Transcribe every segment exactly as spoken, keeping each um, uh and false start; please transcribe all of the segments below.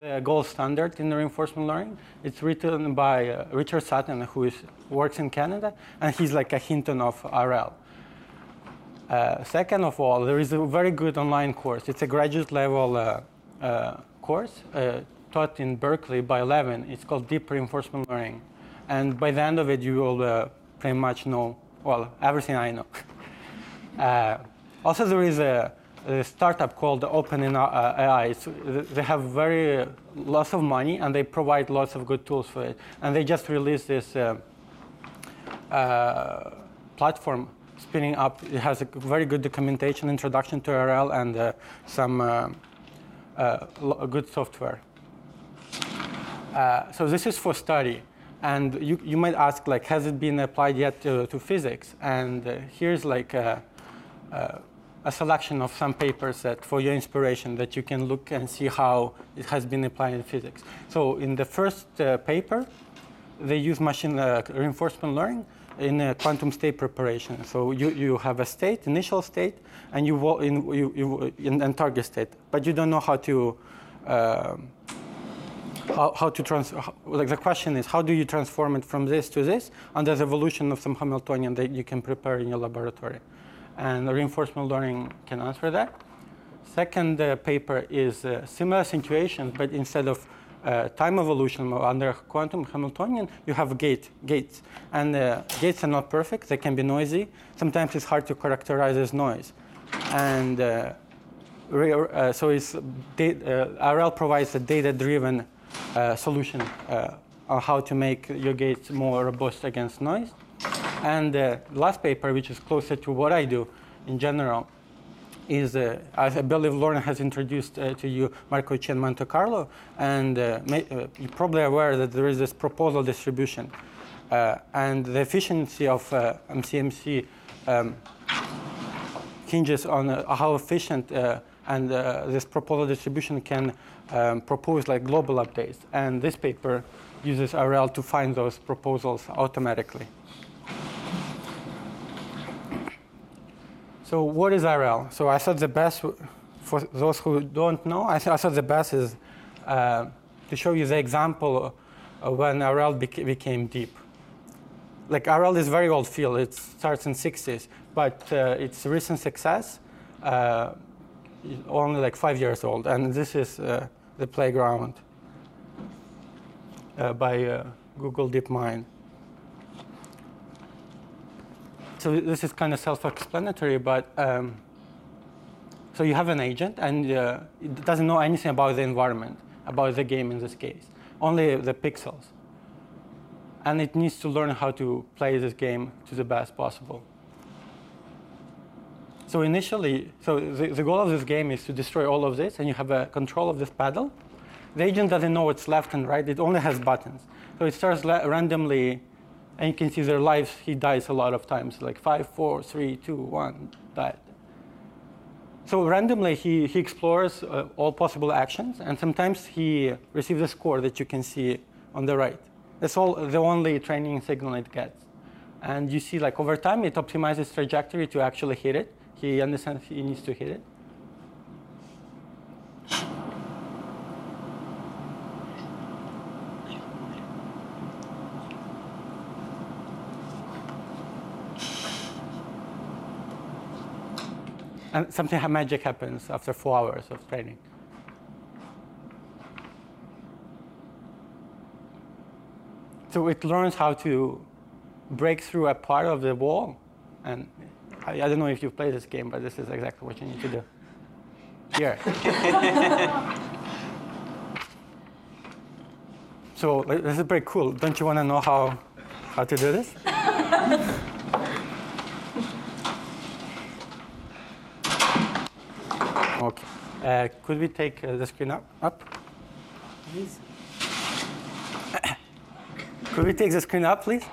The gold standard in reinforcement learning. It's written by uh, Richard Sutton, who is, works in Canada, and he's like a Hinton of R L. Uh, second of all, there is a very good online course. It's a graduate level uh, uh, course uh, taught in Berkeley by Levin. It's called Deep Reinforcement Learning. And by the end of it, you will uh, pretty much know, well, everything I know. uh, also, there is a a startup called OpenAI. It's, they have very uh, lots of money, and they provide lots of good tools for it. And they just released this uh, uh, platform spinning up. It has a very good documentation, introduction to R L, and uh, some uh, uh, good software. Uh, so this is for study. And you, you might ask, like, has it been applied yet to, to physics? And uh, here's like a, a a selection of some papers that for your inspiration that you can look and see how it has been applied in physics. So in the first uh, paper, they use machine uh, reinforcement learning in uh, quantum state preparation. So you, you have a state, initial state, and you in, you, you in, in target state, but you don't know how to uh, how, how to trans. How, like the question is, how do you transform it from this to this? And there's evolution of some Hamiltonian that you can prepare in your laboratory. And reinforcement learning can answer that. Second uh, paper is uh, similar situations, but instead of uh, time evolution under quantum Hamiltonian, you have gate, gates. And uh, gates are not perfect. They can be noisy. Sometimes it's hard to characterize as noise. And uh, uh, so it's uh, R L provides a data-driven uh, solution uh, on how to make your gates more robust against noise. And the uh, last paper, which is closer to what I do in general, is, uh, I believe Lauren has introduced uh, to you Markowitz Monte Carlo, and uh, may, uh, you're probably aware that there is this proposal distribution. Uh, and the efficiency of uh, M C M C um, hinges on uh, how efficient uh, and uh, this proposal distribution can um, propose like global updates. And this paper uses R L to find those proposals automatically. So what is R L? So I thought the best, for those who don't know, I, th I thought the best is uh, to show you the example of when R L bec became deep. Like R L is a very old field. It starts in the sixties, but uh, its recent success uh, is only like five years old. And this is uh, the playground uh, by uh, Google DeepMind. So this is kind of self-explanatory, but um, so you have an agent, and uh, it doesn't know anything about the environment, about the game in this case, only the pixels. And it needs to learn how to play this game to the best possible. So initially, so the, the goal of this game is to destroy all of this, and you have a control of this paddle. The agent doesn't know what's left and right. It only has buttons. So it starts randomly. And you can see their lives, he dies a lot of times, like five, four, three, two, one, died. So randomly, he, he explores uh, all possible actions, and sometimes he receives a score that you can see on the right. That's all the only training signal it gets. And you see, like over time, it optimizes trajectory to actually hit it. He understands he needs to hit it. And something magic happens after four hours of training. So it learns how to break through a part of the wall. And I, I don't know if you've played this game, but this is exactly what you need to do. Here. So this is pretty cool. Don't you want to know how, how to do this? OK. Uh, could we take uh, the screen up, up, please? Could we take the screen up, please?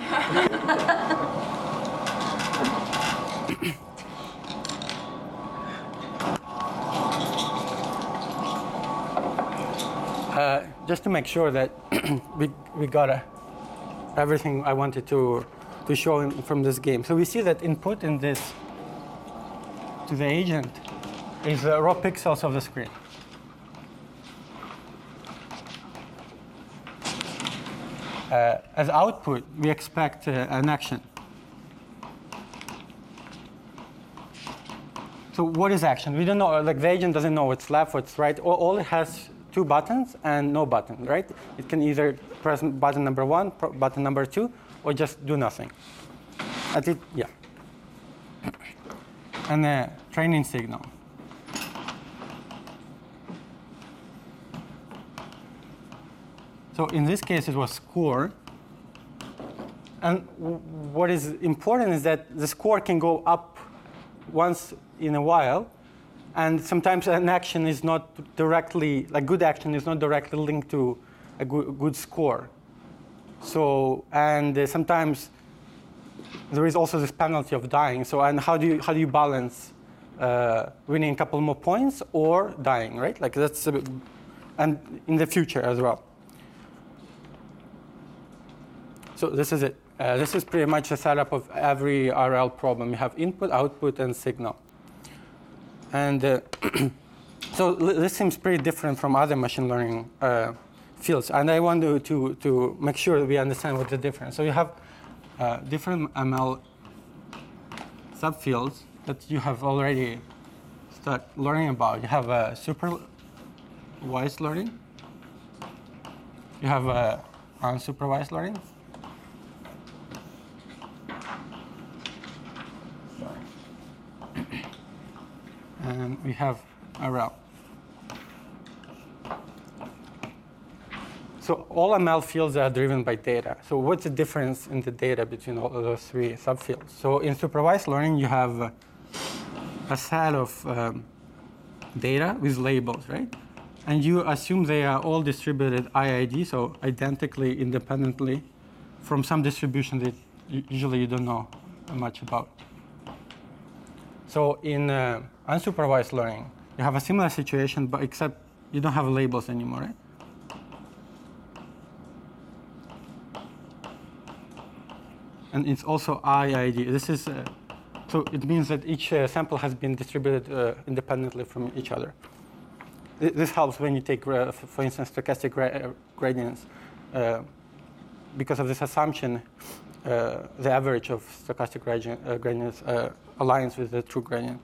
uh, just to make sure that we, we got uh, everything I wanted to, to show in, from this game. So we see that input in this to the agent is the raw pixels of the screen. uh, as output, we expect uh, an action. So what is action? We don't know, like the agent doesn't know what's left, what's right. All, all it has two buttons and no button, right? It can either press button number one, button number two, or just do nothing. At it, yeah. And the training signal. So in this case, it was score. And what is important is that the score can go up once in a while. And sometimes an action is not directly, like good action is not directly linked to a good, good score. So, and uh, sometimes there is also this penalty of dying. So, and how do you, how do you balance uh, winning a couple more points or dying, right? Like that's, a, and in the future as well. So this is it. Uh, this is pretty much the setup of every R L problem. You have input, output, and signal. And uh, so this seems pretty different from other machine learning uh, fields. And I want to, to, to make sure that we understand what the difference. So you have uh, different M L subfields that you have already started learning about. You have uh, supervised learning. You have uh, unsupervised learning. And we have R L. So all M L fields are driven by data. So what's the difference in the data between all of those three subfields? So in supervised learning, you have a set of um, data with labels, right? And you assume they are all distributed I I D, so identically, independently, from some distribution that usually you don't know much about. So in uh, unsupervised learning, you have a similar situation, but except you don't have labels anymore, right? And it's also I I D. This is, uh, so it means that each uh, sample has been distributed uh, independently from each other. This helps when you take, uh, for instance, stochastic gra gradients. Uh, because of this assumption, uh, the average of stochastic gradient, uh, gradients uh, aligns with the true gradient.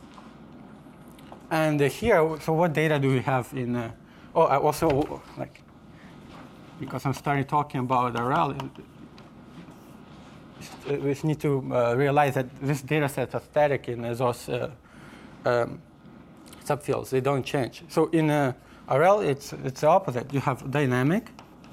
And uh, here, so what data do we have in? Uh, oh, I also like because I'm starting talking about R L. We need to uh, realize that this data sets are static in uh, those uh, um, subfields. They don't change. So in uh, R L, it's it's the opposite. You have dynamic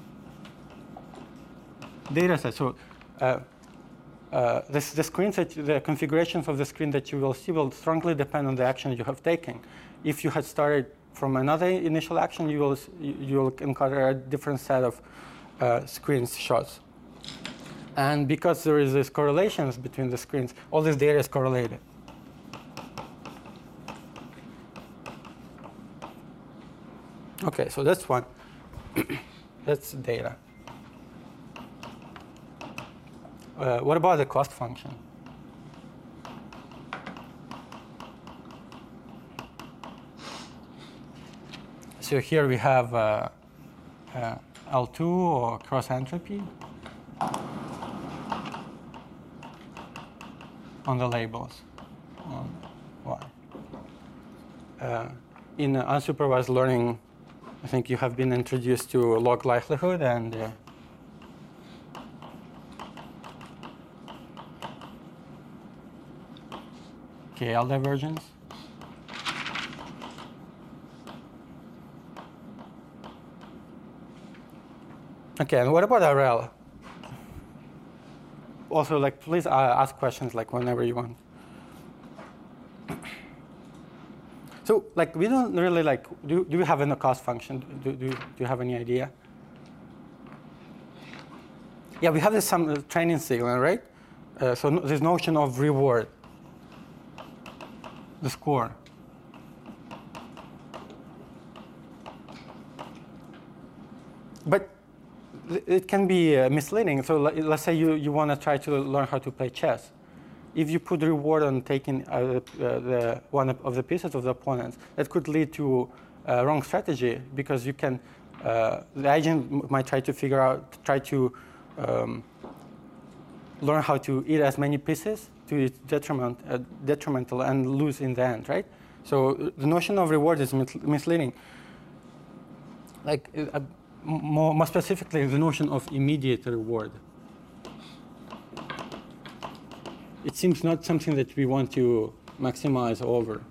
data set. So uh, uh, this, the screens that you, the configurations of the screen that you will see will strongly depend on the action you have taken. If you had started from another initial action, you will you will encounter a different set of uh, screenshots. And because there is this correlations between the screens, all this data is correlated. Okay, so that's one. That's data. Uh, what about the cost function? So here we have uh, uh, L two or cross entropy on the labels. On Y. Uh, in uh, unsupervised learning, I think you have been introduced to log likelihood and uh, K L divergence. Okay, and what about R L? Also, like, please uh, ask questions like whenever you want. So, like, we don't really like. Do do we have a cost function? Do do do you have any idea? Yeah, we have this some uh, training signal, right? Uh, so no, this notion of reward, the score. But it can be uh, misleading. So let's say you, you want to try to learn how to play chess. If you put reward on taking uh, uh, the one of the pieces of the opponents, that could lead to a wrong strategy because you can uh, the agent might try to figure out, try to um, learn how to eat as many pieces to its detriment, uh, detrimental and lose in the end, right? So the notion of reward is misleading. Like uh, more, more specifically, the notion of immediate reward. It seems not something that we want to maximize over.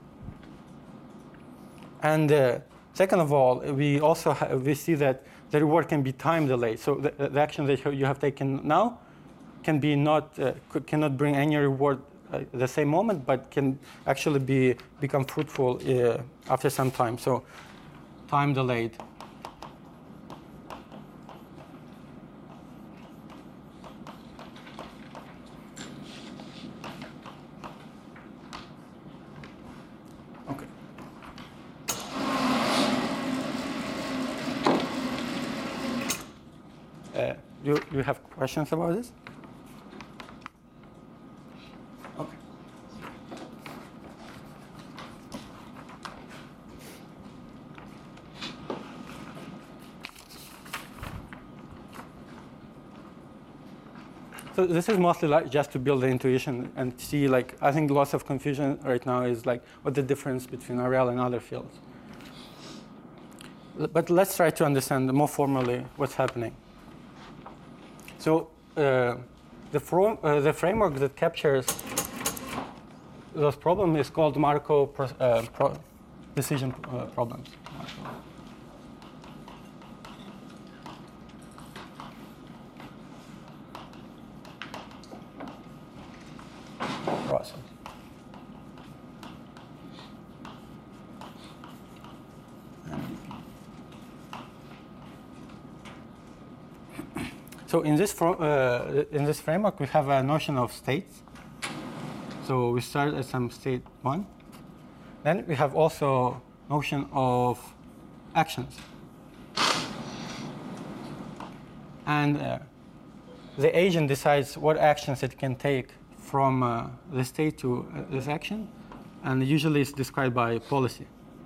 And uh, second of all, we also ha we see that the reward can be time delayed. So the, the action that you have taken now can be not uh, cannot bring any reward at the same moment, but can actually be become fruitful uh, after some time. So time delayed. Uh, you, you have questions about this? Okay. So this is mostly like just to build the intuition and see, like, I think lots of confusion right now is like what the difference between R L and other fields. But let's try to understand more formally what's happening. So uh, the, uh, the framework that captures those problems is called Markov pro uh, pro decision uh, problems. Process. So in this, uh, in this framework, we have a notion of states. So we start at some state one. Then we have also notion of actions. And uh, the agent decides what actions it can take from uh, the state to uh, this action. And usually it's described by policy.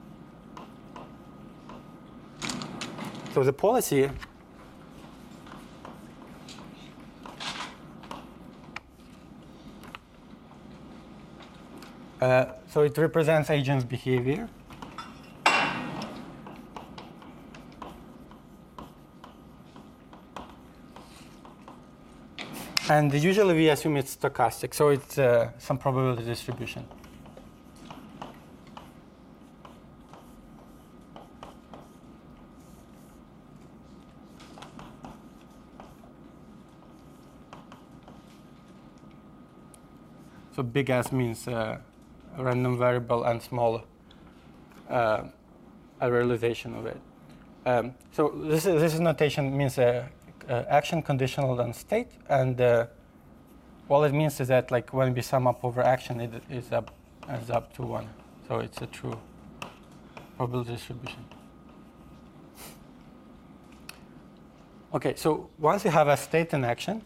So the policy Uh, so it represents agent's behavior. And usually we assume it's stochastic, so it's uh, some probability distribution. So big S means uh, a random variable and small uh, a realization of it. Um, so this is, this is notation means uh, uh, action conditional on state, and uh, all it means is that like when we sum up over action, it is up adds up to one. So it's a true probability distribution. Okay, so once you have a state in action,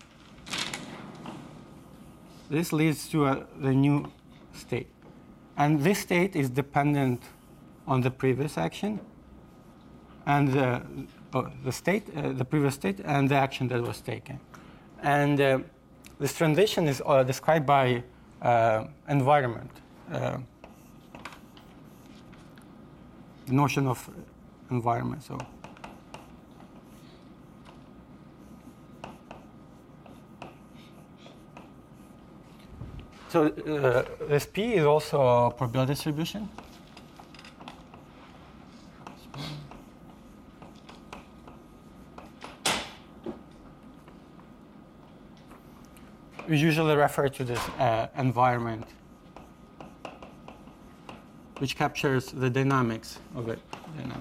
this leads to a, the new state. And this state is dependent on the previous action and the, oh, the state, uh, the previous state, and the action that was taken. And uh, this transition is uh, described by uh, environment, uh, the notion of environment. So. So uh, this P is also a probability distribution. We usually refer to this uh, environment, which captures the dynamics of it. Dynamics.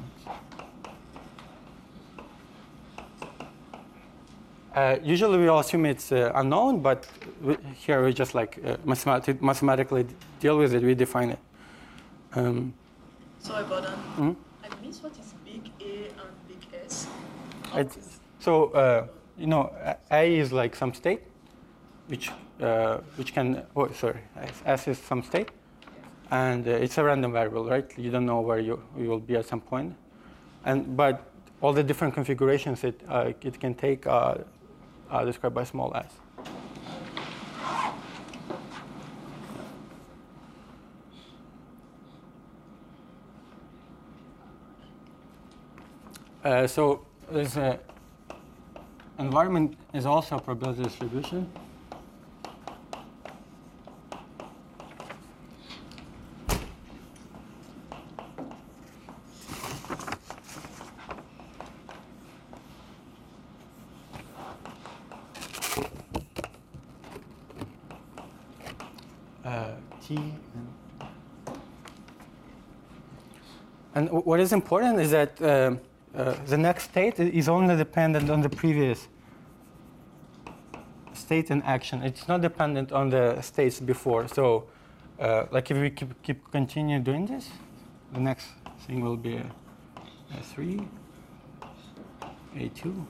Uh, usually we all assume it's uh, unknown, but we, here we just like uh, mathematic, mathematically deal with it, we define it. Um, Sorry, Bodan. Mm-hmm. I missed what is big A and big S. It's, so, uh, you know, A is like some state, which uh, which can, oh, sorry, S is some state, and uh, it's a random variable, right? You don't know where you, you will be at some point. And, but all the different configurations it, uh, it can take uh, are described by small s. Uh, so this uh, environment is also a probability distribution. Uh, T and, and what is important is that uh, uh, the next state is only dependent on the previous state in action. It's not dependent on the states before. So, uh, like if we keep, keep continue doing this, the next thing will be A three, A two.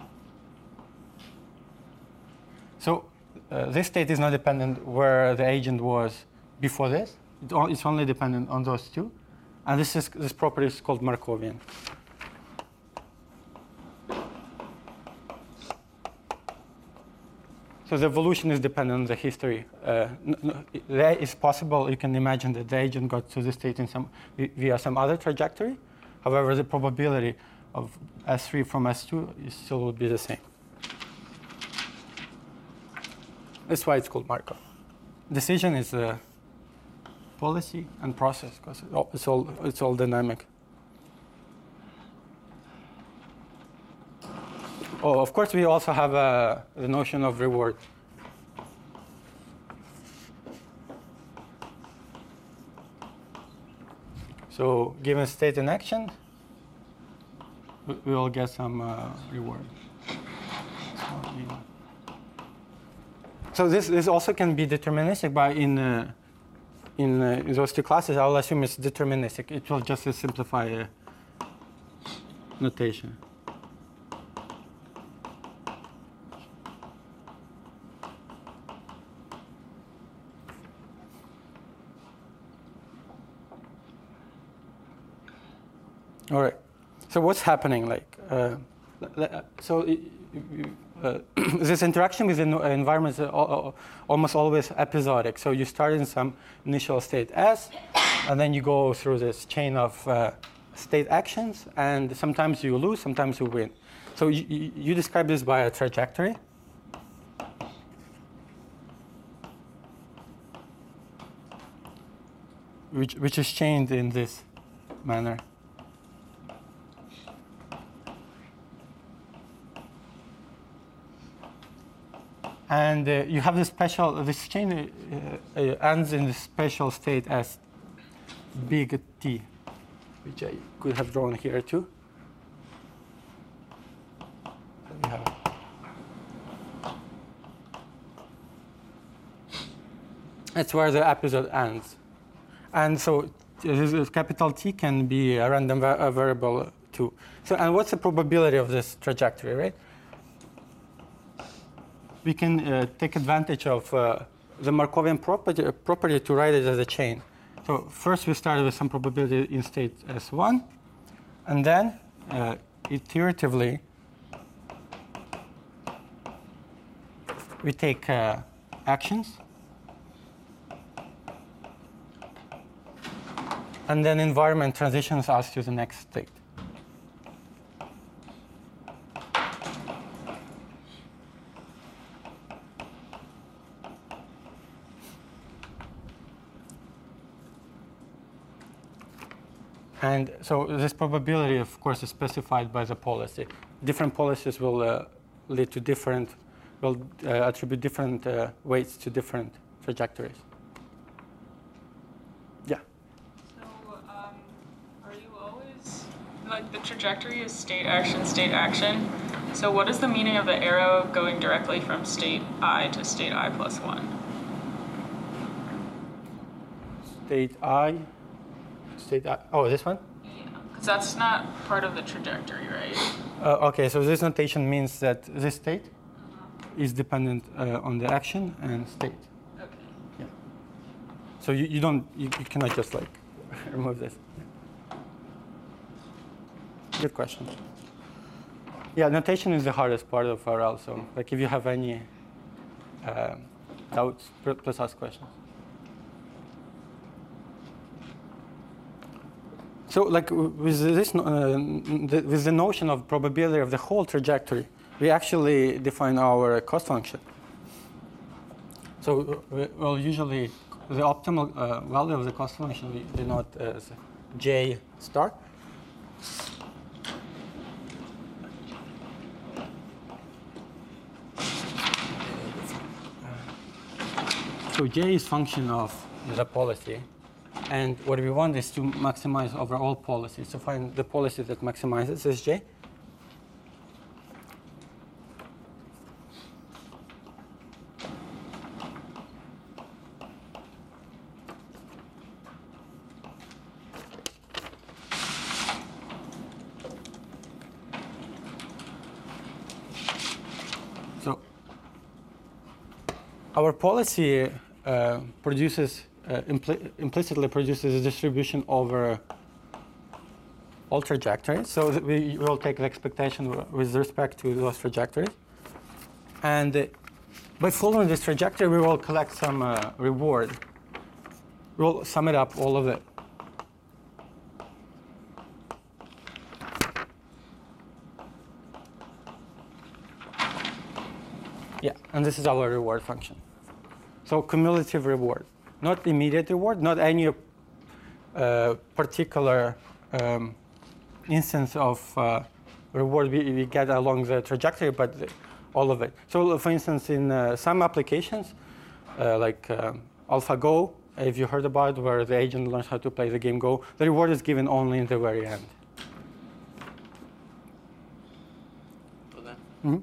So uh, this state is not dependent where the agent was before this. It o it's only dependent on those two. And this, is, this property is called Markovian. So the evolution is dependent on the history. Uh, there is possible, you can imagine that the agent got to this state in some, via some other trajectory. However, the probability of S three from S two is still will be the same. That's why it's called Markov. Decision is a policy and process, because it's all, it's all dynamic. Oh, of course, we also have uh, the notion of reward. So given state in action, we we will get some uh, reward. So this, this also can be deterministic by in, uh, in, uh, in those two classes. I'll assume it's deterministic. It will just simplify uh, notation. All right. So what's happening? Like, uh, so uh, this interaction with the environment is almost always episodic. So you start in some initial state S, and then you go through this chain of uh, state actions, and sometimes you lose, sometimes you win. So you, you describe this by a trajectory. Which, which is chained in this manner. And uh, you have this special, this chain uh, uh, ends in this special state as big T, which I could have drawn here too. So we have that's where the episode ends. And so this capital T can be a random va a variable too. So, and what's the probability of this trajectory, right? We can uh, take advantage of uh, the Markovian property, property to write it as a chain. So first we start with some probability in state S one, and then uh, iteratively we take uh, actions, and then environment transitions us to the next state. And so this probability, of course, is specified by the policy. Different policies will uh, lead to different, will uh, attribute different uh, weights to different trajectories. Yeah? So um, are you always, like the trajectory is state action, state action. So what is the meaning of the arrow going directly from state I to state I plus one? State I. State I, oh, this one? Yeah, because that's not part of the trajectory, right? Uh, OK, so this notation means that this state uh-huh. is dependent uh, on the action and state. OK. Yeah. So you, you don't, you, you cannot just like remove this. Good question. Yeah, notation is the hardest part of R L. So, like, if you have any uh, doubts, please ask questions. So, like, with this, uh, the, with the notion of probability of the whole trajectory, we actually define our cost function. So, uh, well, usually the optimal uh, value of the cost function we denote as J star. So J is function of the policy. And what we want is to maximize over all policies. So find the policy that maximizes this J. So our policy uh, produces Uh, impl implicitly produces a distribution over all trajectories. So that we will take the expectation with respect to those trajectories. And uh, by following this trajectory, we will collect some uh, reward. We'll sum it up, all of it. Yeah, and this is our reward function. So cumulative reward. Not immediate reward, not any uh, particular um, instance of uh, reward we, we get along the trajectory, but the, all of it. So, for instance, in uh, some applications, uh, like um, AlphaGo, if you heard about, where the agent learns how to play the game Go, the reward is given only in the very end. Okay. Mm-hmm.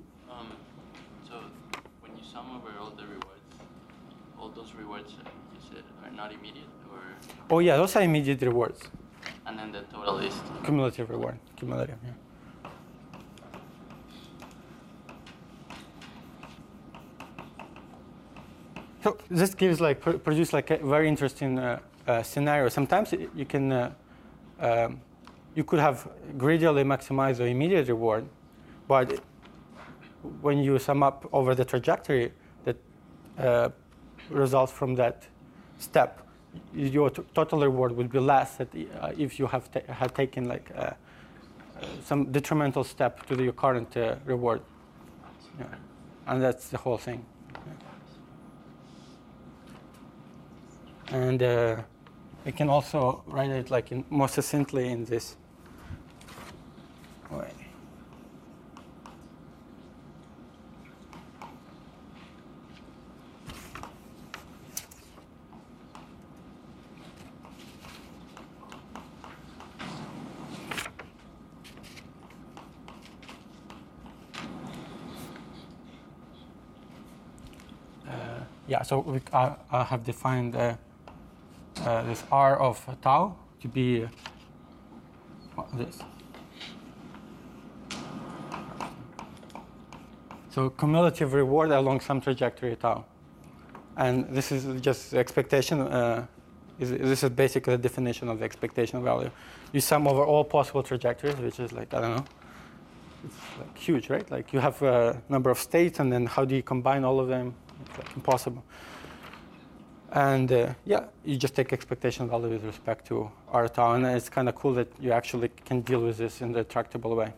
Not immediate, or? Oh yeah, those are immediate rewards. And then the total is? Cumulative reward, cumulative, yeah. So this gives like, pr produce like a very interesting uh, uh, scenario. Sometimes it, you can, uh, um, you could have gradually maximize the immediate reward, but when you sum up over the trajectory that uh, results from that step, your t total reward would be less that, uh, if you have, ta have taken like uh, uh, some detrimental step to the, your current uh, reward. Yeah. And that's the whole thing. Yeah. And uh, we can also write it like in more succinctly in this way. Yeah, so we, uh, I have defined uh, uh, this R of tau to be uh, well, this. So cumulative reward along some trajectory tau. And this is just the expectation. Uh, is, this is basically the definition of the expectation value. You sum over all possible trajectories, which is like, I don't know, it's like huge, right? Like you have a number of states, and then how do you combine all of them? It's like impossible. And uh, yeah, you just take expectation value with respect to R tau, and it's kind of cool that you actually can deal with this in the tractable way.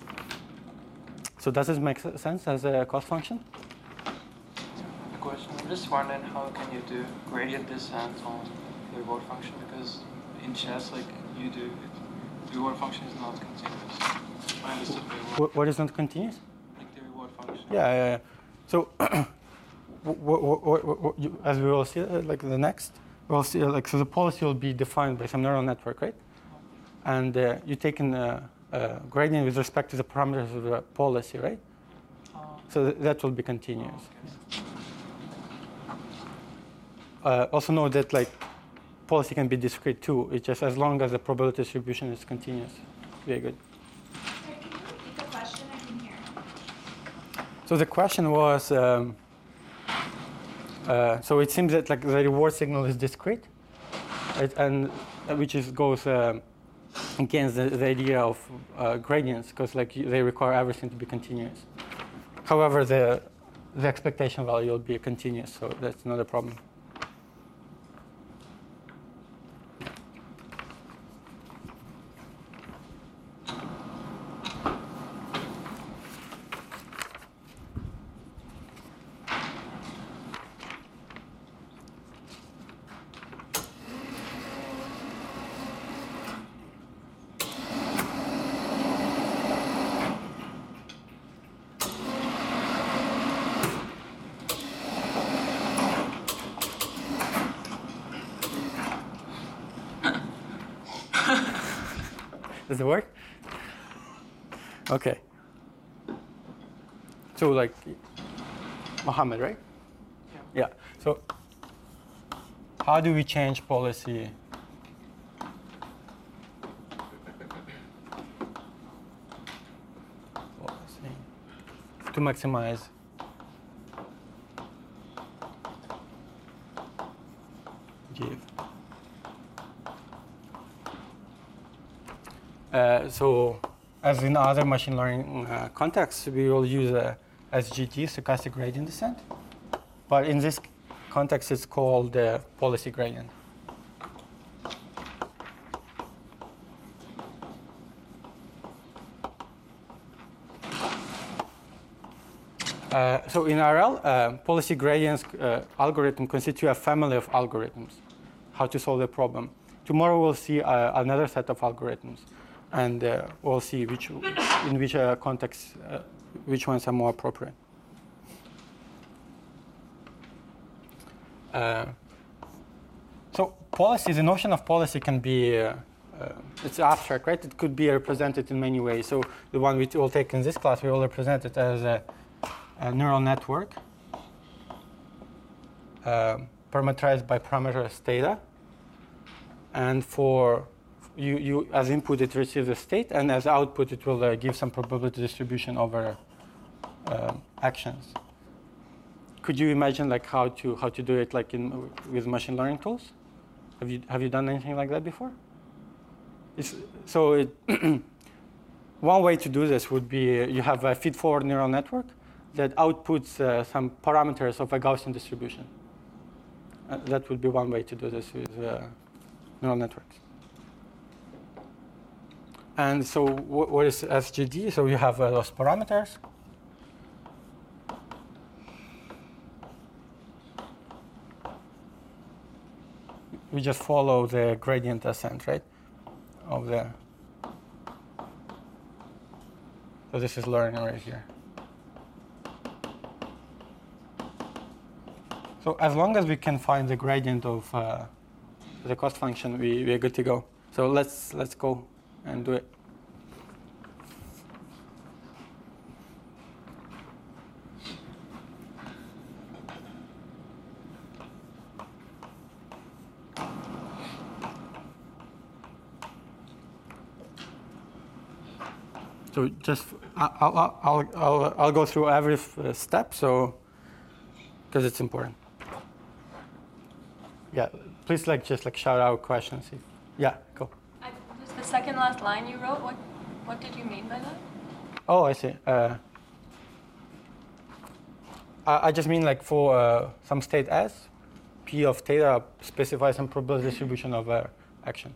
So does this make sense as a cost function? A question. I'm just wondering, how can you do gradient descent on the reward function? Because in chess, like you do, the reward function is not continuous. I understood the reward. What is not continuous? Like the reward function. Yeah, yeah, yeah. So. What, what, what, what you, as we will see, uh, like the next, we'll see, uh, like so the policy will be defined by some neural network, right? And uh, you take in a, a gradient with respect to the parameters of the policy, right? Oh. So th that will be continuous. Oh, okay. uh, also know that like policy can be discrete too. It's just as long as the probability distribution is continuous. Very good. Sorry, can you repeat the question? I didn't hear. So the question was. Um, Uh, so it seems that like the reward signal is discrete, right? And uh, which is goes uh, against the, the idea of uh, gradients, because like you, they require everything to be continuous. However, the the expectation value will be continuous, so that's not a problem. Does it work? Okay. So like Mohammed, right? Yeah. Yeah. So how do we change policy? Policy to maximize give. Uh, so, as in other machine learning uh, contexts, we will use a S G D, stochastic gradient descent. But in this context, it's called the policy gradient. Uh, so in R L, uh, policy gradients uh, algorithm constitute a family of algorithms, how to solve the problem. Tomorrow we'll see uh, another set of algorithms. And uh, we'll see which, in which uh, context, uh, which ones are more appropriate. Uh, so policy, the notion of policy can be, uh, uh, it's abstract, right? It could be represented in many ways. So the one we will take in this class, we will represent it as a, a neural network uh, parameterized by parameters theta. And for You, you, as input, it receives a state, and as output, it will uh, give some probability distribution over uh, actions. Could you imagine like how to how to do it like in with machine learning tools? Have you have you done anything like that before? It's, so it one way to do this would be uh, you have a feed-forward neural network that outputs uh, some parameters of a Gaussian distribution. Uh, that would be one way to do this with uh, neural networks. And so what is S G D? So you have uh, those parameters. We just follow the gradient ascent, right? Of the. So this is learning right here. So as long as we can find the gradient of uh, the cost function, we, we're good to go. So let's let's go and do it. So just I'll I'll I'll I'll, I'll go through every uh, step, so because it's important. Yeah, please like just like shout out questions. If, yeah, go. I, was the second last line you wrote, what what did you mean by that? Oh, I see. Uh, I, I just mean like for uh, some state S, P of theta specifies some probability distribution of uh, action.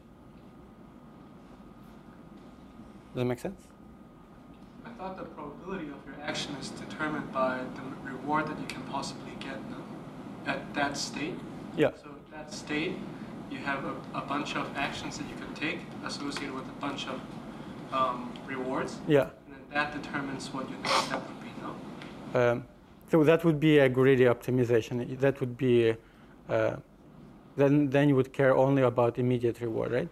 Does that make sense? I thought the probability of your action is determined by the reward that you can possibly get no? At that state. Yeah. So that state, you have a, a bunch of actions that you can take associated with a bunch of um, rewards. Yeah. And then that determines what your next step would be, no? Um, so that would be a greedy optimization. That would be, uh, then then you would care only about immediate reward, right?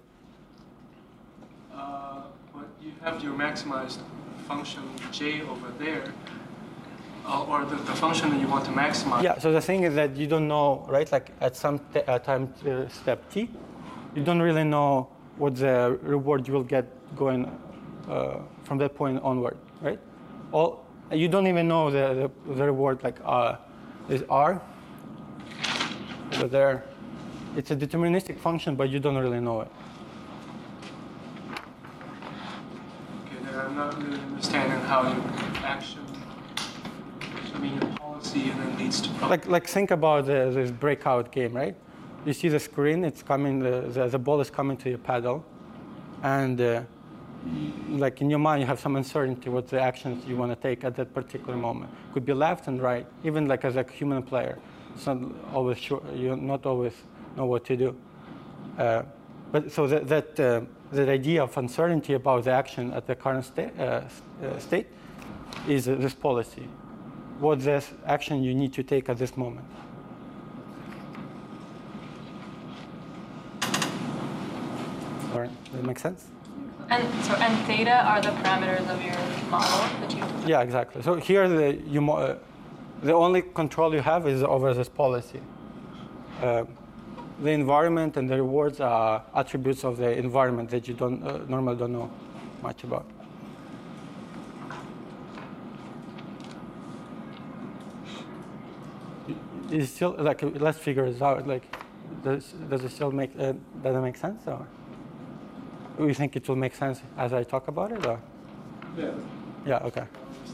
Uh, but you have your maximized function j over there, uh, or the, the function that you want to maximize. Yeah, so the thing is that you don't know, right? Like at some t uh, time uh, step t, you don't really know what the reward you will get going uh, from that point onward, right? All, you don't even know the, the, the reward, like uh, is r over there. It's a deterministic function, but you don't really know it. not really understanding how your action, I mean your policy, and then leads to problem. Like, like think about the, this breakout game, right? You see the screen, it's coming, the, the, the ball is coming to your paddle. And uh, like in your mind, you have some uncertainty what the actions you want to take at that particular moment. Could be left and right, even like as a human player. It's not always sure, you not always know what to do. Uh, but so that, that, uh, that idea of uncertainty about the action at the current sta uh, uh, state is uh, this policy. What's the action you need to take at this moment? All right, does that make sense? And so, and theta are the parameters of your model that you. Yeah, exactly. So here, the you mo uh, the only control you have is over this policy. Uh, the environment and the rewards are attributes of the environment that you don't uh, normally don't know much about. Is still like let's figure this out. Like, does does it still make uh, does it make sense or? Do you think it will make sense as I talk about it, or? Yeah. Yeah. Okay.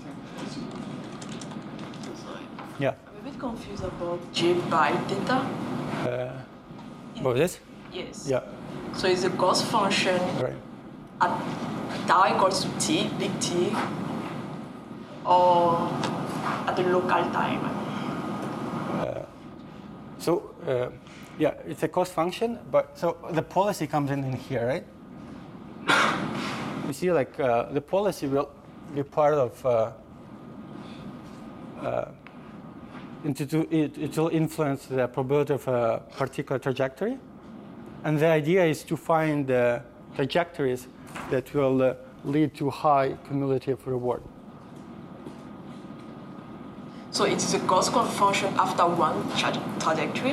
Yeah. I'm a bit confused about J by theta. Uh, about this? Yes. Yeah. So it's a cost function Right. at tau equals to t, big T, or at the local time. So uh, yeah, it's a cost function, but so the policy comes in in here, right? You see, like uh, the policy will be part of. Uh, uh, into it, it will influence the probability of a particular trajectory, and the idea is to find uh, trajectories that will uh, lead to high cumulative reward. So it is a cost function after one tra trajectory.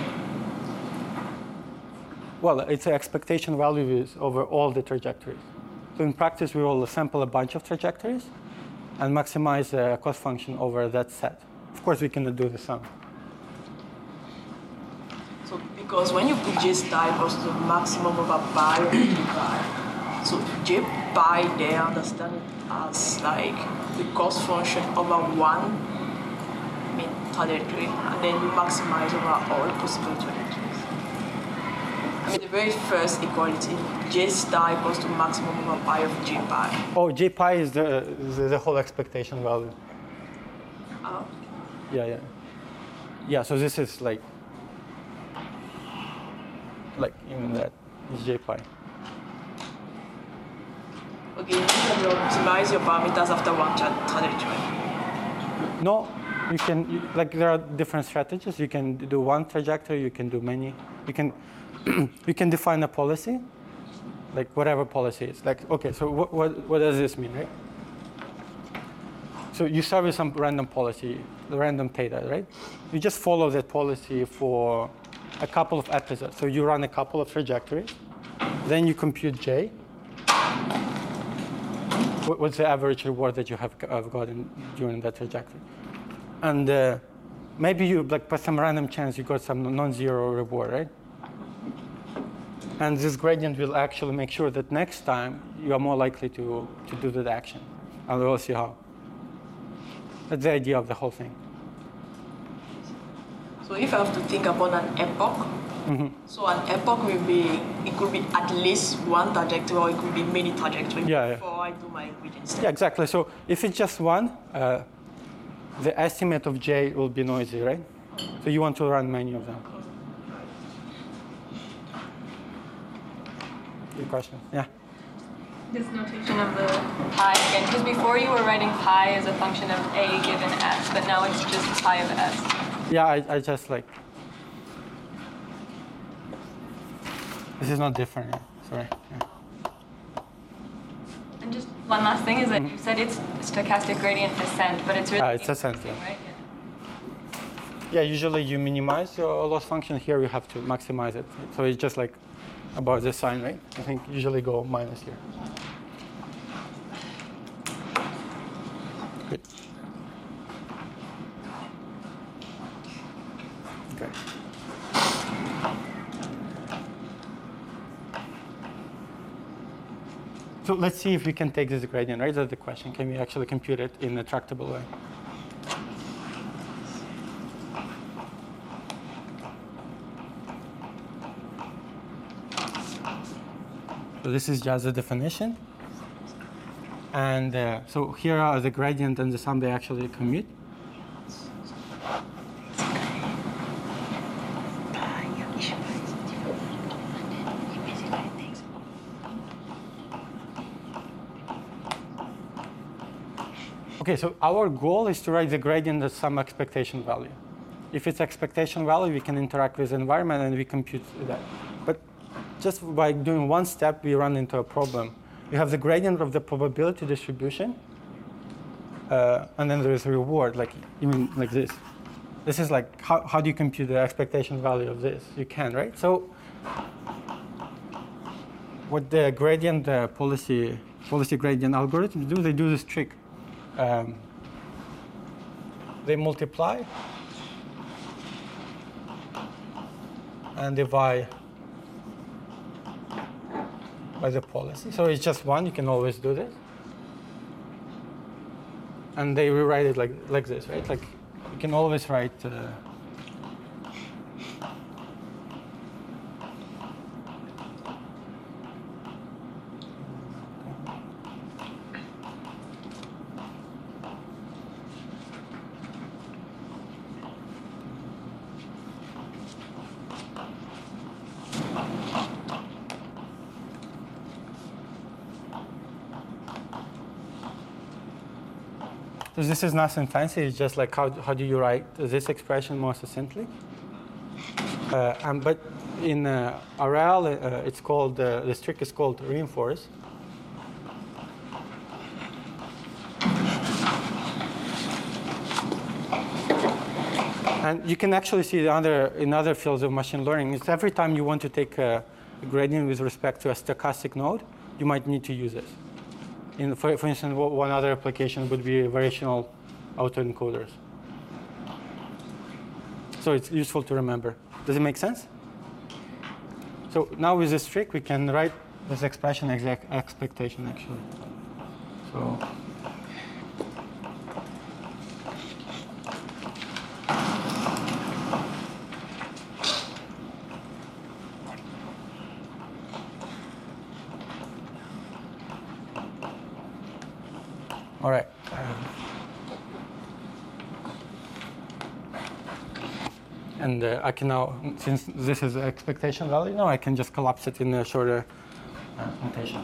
Well, it's an expectation values over all the trajectories. So in practice, we will sample a bunch of trajectories and maximize the cost function over that set. Of course, we cannot do the sum. So because when you put J star equals to the maximum over pi of J pi, so J pi there understand it as like the cost function over one main trajectory, and then you maximize over all possible trajectories. I mean, the very first equality, J star equals to maximum over pi of J pi. Oh, J pi is the, the, the whole expectation value. Uh, Yeah, yeah. Yeah, so this is like, like even that is J pi. okay, you can optimize your parameters after one tra trajectory. No, you can, you, like there are different strategies. You can do one trajectory, you can do many. You can, you can define a policy, like whatever policy is. Like, okay, so what, what, what does this mean, right? So you start with some random policy, the random theta, right? You just follow that policy for a couple of episodes. So you run a couple of trajectories, then you compute J. What's the average reward that you have, have gotten during that trajectory? And uh, maybe you, like, by some random chance, you got some non-zero reward, right? And this gradient will actually make sure that next time you are more likely to, to do that action. And we'll see how. That's the idea of the whole thing. So if I have to think about an epoch, mm-hmm. so an epoch will be, it could be at least one trajectory or it could be many trajectories yeah, before yeah. I do my ingredient step. Yeah, exactly. So if it's just one, uh, the estimate of J will be noisy, right? So you want to run many of them. Your question? Yeah. This notation of the pi again, because before you were writing pi as a function of a given s, but now it's just pi of s. Yeah, I, I just like, this is not different, yeah. Sorry. Yeah. And just one last thing is that mm-hmm. you said it's stochastic gradient descent, but it's really uh, it's descent, yeah. Right? Yeah, usually you minimize your loss function. Here you have to maximize it. So it's just like about the sign, right? I think usually go minus here. Good. Okay. So let's see if we can take this gradient, right? That's the question. Can we actually compute it in a tractable way? So this is just the definition. And uh, so here are the gradient and the sum they actually commute. Okay, so our goal is to write the gradient at some expectation value. If it's expectation value, we can interact with the environment and we compute that. But just by doing one step, we run into a problem. We have the gradient of the probability distribution, uh, and then there's a reward, like even like this. This is like, how, how do you compute the expectation value of this? You can, right? So what the gradient uh, policy, policy gradient algorithms do, they do this trick. Um, they multiply and divide by the policy. So it's just one, you can always do this. And they rewrite it like, like this, right? Like you can always write uh, So this is nothing fancy. It's just like how, how do you write this expression more succinctly? Uh, um, but in uh, R L, uh, it's called, uh, this trick is called reinforce. And you can actually see the other, in other fields of machine learning, it's every time you want to take a gradient with respect to a stochastic node, you might need to use this. In, for, for instance, one other application would be variational autoencoders. So it's useful to remember. Does it make sense? So now with this trick, we can write this expression exact expectation, actually. So all right. And uh, I can now, since this is the expectation value, now I can just collapse it in a shorter uh, notation.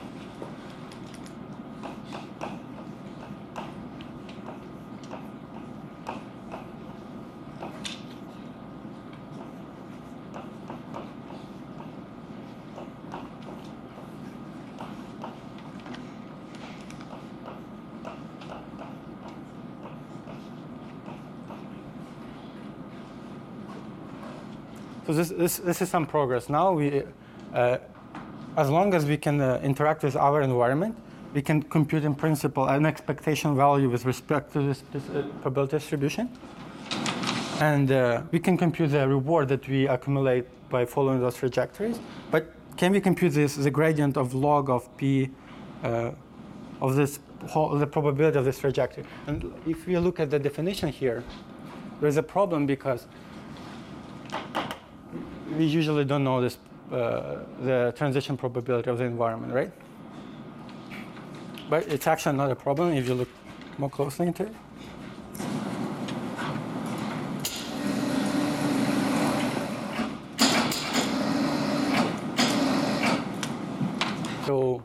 So this, this, this is some progress. Now, we, uh, as long as we can uh, interact with our environment, we can compute in principle an expectation value with respect to this, this uh, probability distribution. And uh, we can compute the reward that we accumulate by following those trajectories. But can we compute this, the gradient of log of p uh, of this whole, the probability of this trajectory? And if we look at the definition here, there's a problem because we usually don't know this, uh, the transition probability of the environment, right? But it's actually not a problem if you look more closely into it. So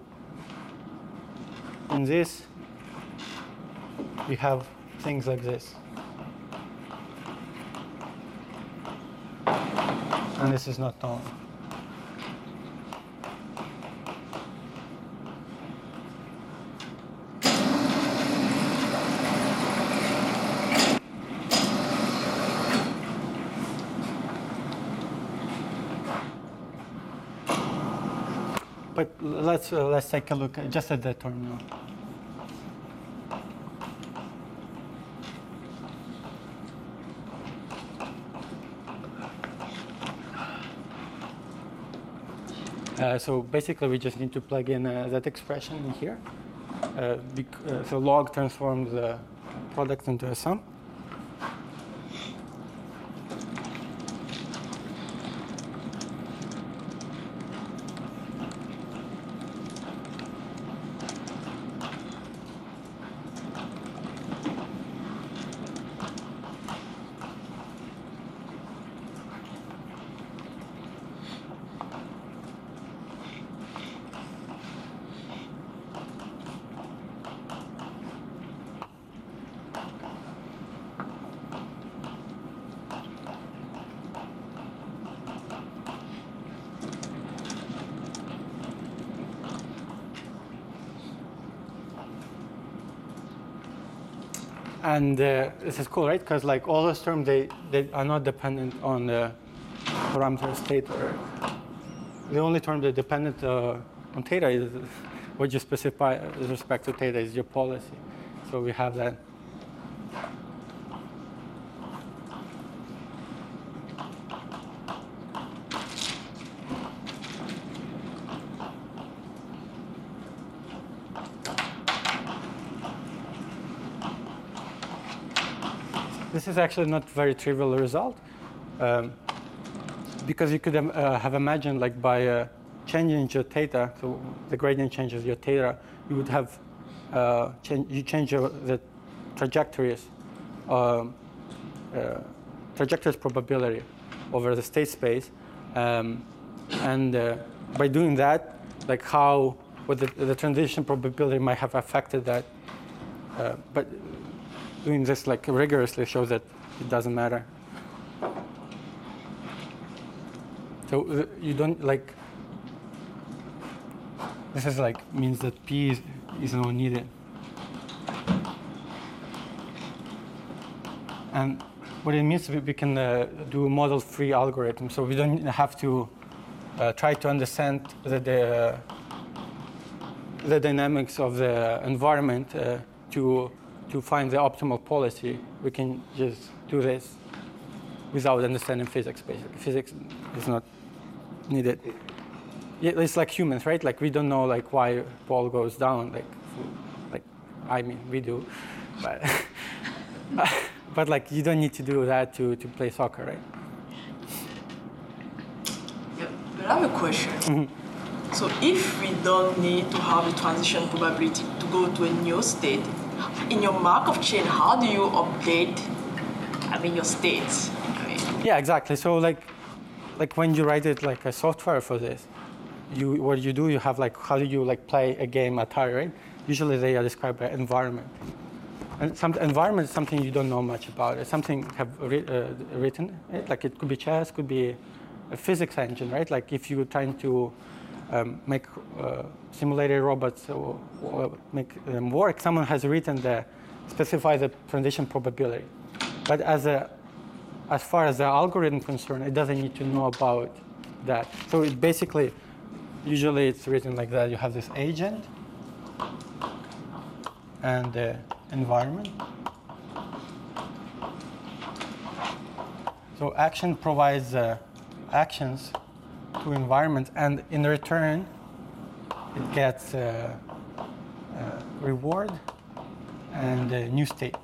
in this, we have things like this. And this is not known. But let's uh, let's take a look at, just at the terminal. Uh, so basically, we just need to plug in uh, that expression in here. Uh, bec- uh, so log transforms the product into a sum. And uh, this is cool, right? Because like all those terms, they, they are not dependent on the parameter state. The only term that's dependent uh, on theta is what you specify with respect to theta is your policy. So we have that. This is actually not very trivial result, um, because you could um, uh, have imagined like by uh, changing your theta, so the gradient changes your theta, you would have uh, change, you change your, the trajectories, um, uh, trajectories probability over the state space, um, and uh, by doing that, like how what the, the transition probability might have affected that, uh, but. Doing this like rigorously shows that it doesn't matter. So uh, you don't like. This is like means that P is, is not needed. And what it means, we, we can uh, do a model-free algorithm, so we don't have to uh, try to understand the the, the dynamics of the environment uh, to. to find the optimal policy. We can just do this without understanding physics, basically. Physics is not needed. Yeah, it's like humans, right? Like we don't know like why ball goes down. Like, like I mean, we do, but but like you don't need to do that to, to play soccer, right? Yeah, but I have a question. Mm-hmm. So if we don't need to have a transition probability to go to a new state, in your Markov chain, how do you update, I mean, your states? I mean, yeah, exactly. So like, like when you write it like a software for this, you what you do, you have like how do you like play a game Atari, right? Usually they are described by environment, and some environment is something you don't know much about. It's something have ri- uh, written, right? Like it could be chess, could be a physics engine, right? Like if you're trying to Um, make uh, simulated robots or, or make them work, someone has written the specify the transition probability. But as a as far as the algorithm is concerned, it doesn't need to know about that. So it basically, usually it's written like that. You have this agent and the environment. So action provides uh, actions to environment, and in return, it gets uh, uh, reward and a new state.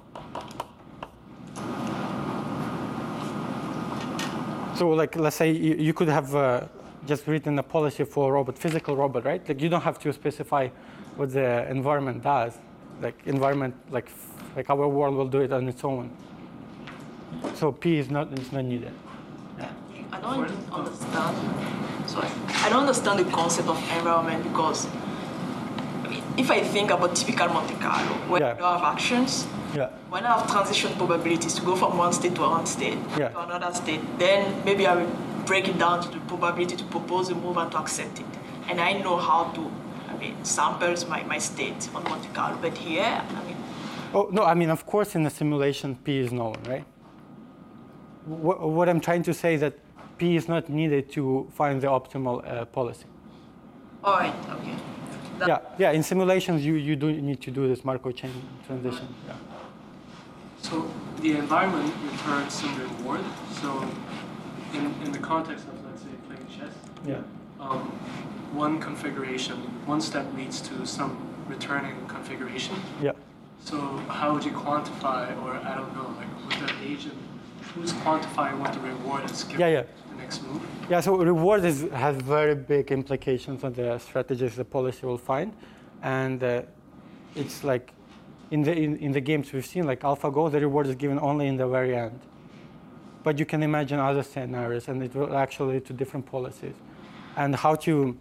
So, like, let's say you, you could have uh, just written a policy for a robot, physical robot, right? Like, you don't have to specify what the environment does. Like, environment, like, like our world will do it on its own. So P is not is not needed. Yeah. I don't understand. Sorry, I don't understand the concept of environment because I mean, if I think about typical Monte Carlo, where Yeah. you don't have actions, Yeah. when I have transition probabilities to go from one state to one state Yeah. to another state, then maybe I will break it down to the probability to propose a move and to accept it. And I know how to, I mean, samples my, my state on Monte Carlo. But here, I mean, Oh, no, I mean, of course, in the simulation, P is known, right? What, what I'm trying to say is that P is not needed to find the optimal uh, policy. all right, okay. That, Yeah, yeah. In simulations, you, you do need to do this Markov chain transition. Yeah. So the environment returns some reward. So in, in the context of, let's say, playing chess, Yeah. um, one configuration, one step leads to some returning configuration. Yeah. So how would you quantify, or I don't know, like with the agent, who's quantifying what the reward is given Yeah, yeah. the next move? Yeah, so reward is, has very big implications on the strategies the policy will find. And uh, it's like, in the, in, in the games we've seen, like AlphaGo, the reward is given only in the very end. But you can imagine other scenarios, and it will actually lead to different policies. And how to,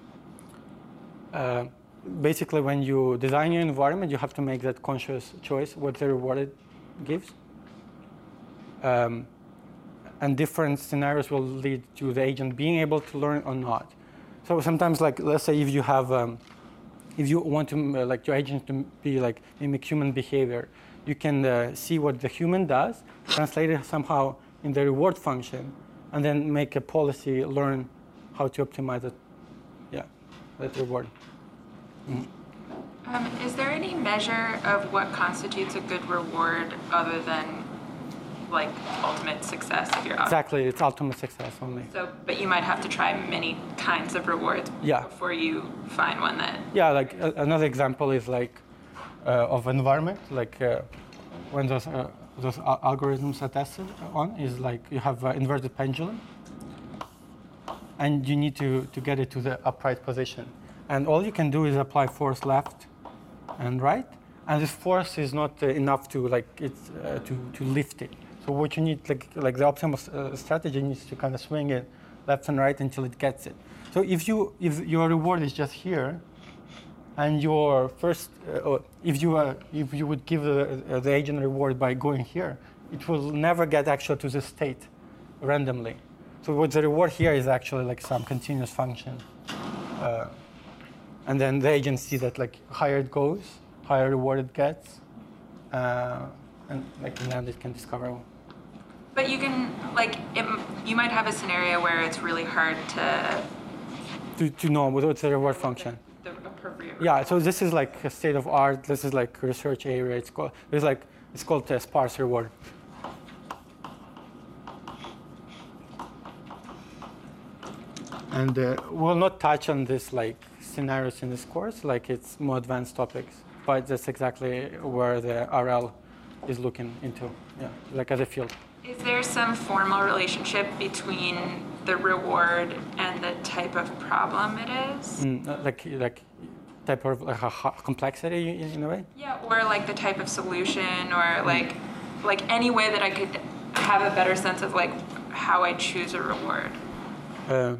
uh, basically when you design your environment, you have to make that conscious choice, what the reward it gives. Um, and different scenarios will lead to the agent being able to learn or not. So sometimes, like, let's say if you have, um, if you want to, uh, like, your agent to be like mimic human behavior, you can uh, see what the human does, translate it somehow in the reward function, and then make a policy learn how to optimize it. Yeah, that reward. Mm. Um, is there any measure of what constitutes a good reward other than like ultimate success of your object? Exactly, it's ultimate success only. So, but you might have to try many kinds of rewards Yeah. before you find one that. Yeah, like uh, another example is like uh, of environment, like uh, when those uh, those al- algorithms are tested on is like you have uh, inverted pendulum, and you need to to get it to the upright position, and all you can do is apply force left and right, and this force is not uh, enough to like it's uh, to to lift it. So what you need, like like the optimal uh, strategy needs to kind of swing it left and right until it gets it. So if you if your reward is just here, and your first, uh, or if you uh, if you would give the, uh, the agent reward by going here, it will never get actually to the state randomly. So what the reward here is actually like some continuous function, uh, and then the agent sees that like higher it goes, higher reward it gets, uh, and like in the end it can discover. But you can like it, you might have a scenario where it's really hard to To, to know what's the reward function. the appropriate. Yeah, so this is like a state of art. This is like a research area. It's called it's like it's called a sparse reward. And uh, we'll not touch on this like scenarios in this course. Like it's more advanced topics, but that's exactly where the R L is looking into. Yeah, like as a field. Is there some formal relationship between the reward and the type of problem it is? Mm, uh, like like type of like a ho- complexity in, in a way. Yeah, or like the type of solution, or like like any way that I could have a better sense of like how I choose a reward, Uh,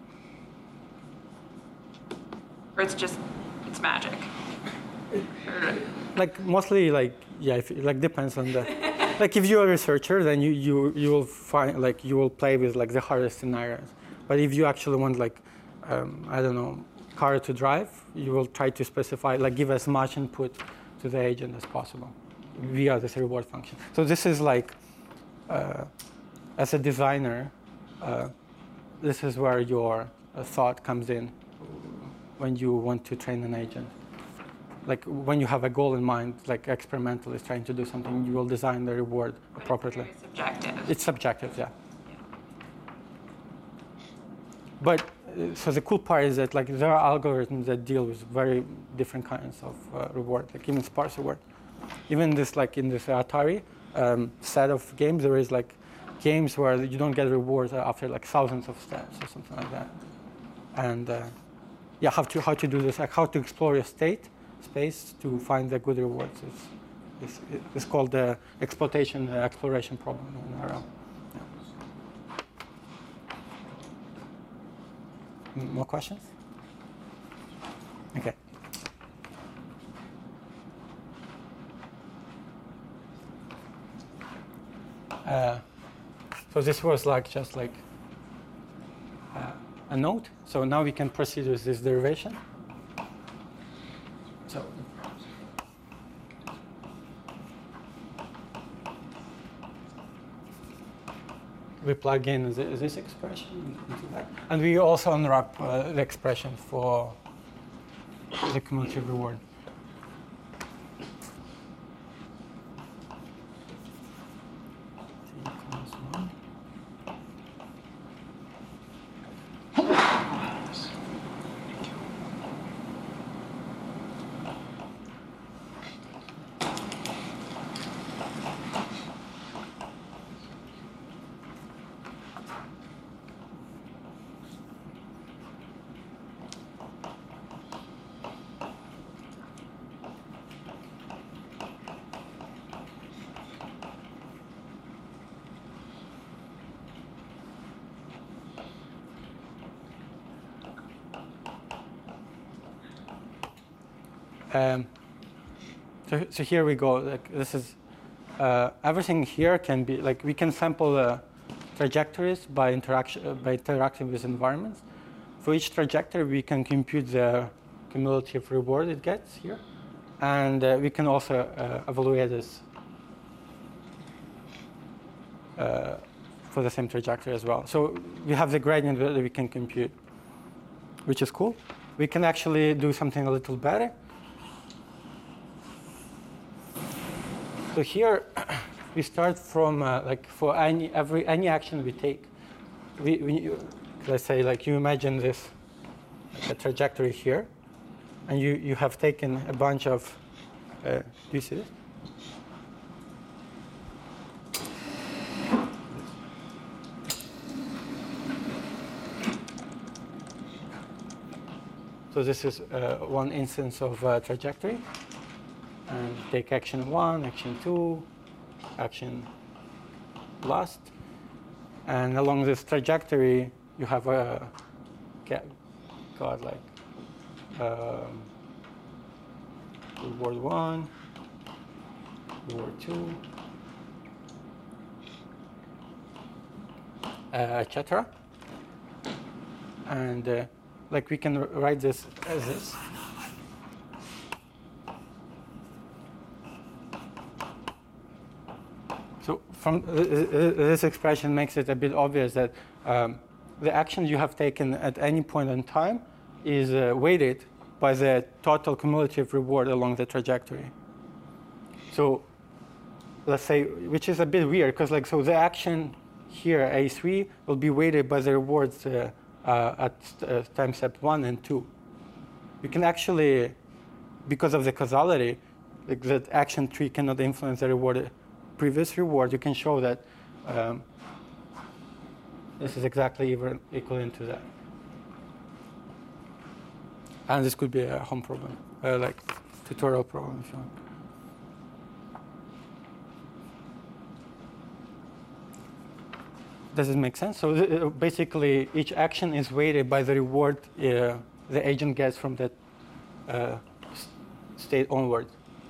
or it's just it's magic. Or- like mostly like yeah, if, like depends on the. Like if you're a researcher, then you, you you will find like you will play with like the hardest scenarios. But if you actually want like um, I don't know car to drive, you will try to specify like give as much input to the agent as possible via this reward function. So this is like uh, as a designer, uh, this is where your uh, thought comes in when you want to train an agent. Like when you have a goal in mind, like experimental is trying to do something, you will design the reward appropriately. Very subjective. It's subjective, yeah. But uh, so the cool part is that like there are algorithms that deal with very different kinds of uh, reward, like even sparse reward. Even this like in this Atari um, set of games, there is like games where you don't get rewards after like thousands of steps or something like that. And uh, yeah, how to how to do this, like how to explore your state space to find the good rewards. It's, it's, it's called the exploitation uh, exploration problem in R L. Yeah. M- More questions? Okay. Uh, so this was like just like uh, a note. So now we can proceed with this derivation. So we plug in th- this expression into that. And we also unwrap uh, the expression for the cumulative reward. T equals one. Um, so, so here we go. Like this is uh, everything here can be like we can sample uh, trajectories by interaction uh, by interacting with environments. For each trajectory, we can compute the cumulative reward it gets here, and uh, we can also uh, evaluate this uh, for the same trajectory as well. So we have the gradient that we can compute, which is cool. We can actually do something a little better. So here, we start from uh, like for any every any action we take. We, we let's say like you imagine this like a trajectory here, and you you have taken a bunch of. Uh, do you see this? So this is uh, one instance of uh, trajectory. And take action one, action two, action last. And along this trajectory, you have a, got like um, reward one, reward two, uh, et cetera. And uh, like we can write this as this. So from uh, this expression makes it a bit obvious that um, the action you have taken at any point in time is uh, weighted by the total cumulative reward along the trajectory. So let's say, which is a bit weird, because like so the action here, A three, will be weighted by the rewards uh, uh, at uh, time step one and two. You can actually, because of the causality, like that action three cannot influence the reward. Previous reward, you can show that um, this is exactly even equivalent to that. And this could be a home problem, uh, like tutorial problem if you want. Does it make sense? So th basically, each action is weighted by the reward uh, the agent gets from that uh, state onward.